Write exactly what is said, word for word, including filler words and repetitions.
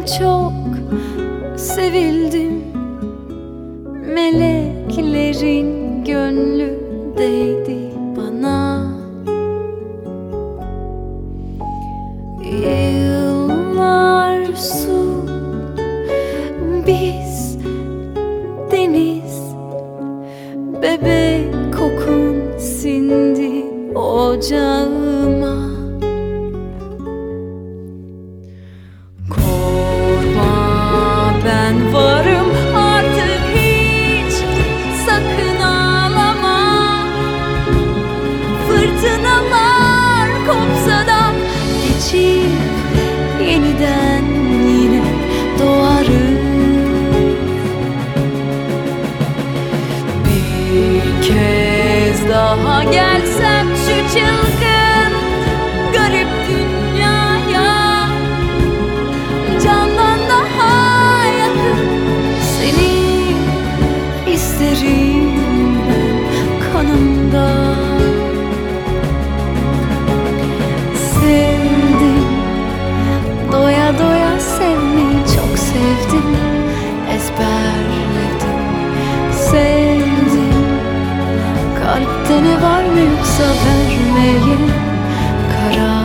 çok sevildim. Meleklerin gönlü değdi bana. Yıllar su, biz deniz. Bebek kokun sindi ocağıma. Korkma, ben varım artık, hiç sakın ağlama. Fırtınalar kopsa da geçip yeniden yine doğarım. Bir kez daha gelsem şu çılgın garip dünyaya, candan daha yakın seni isterim ben kanımda. Sevdim, doya doya sevmeyi çok sevdim, ezberledim. Sevdim, kalpte ne var ne yoksa vermeye karar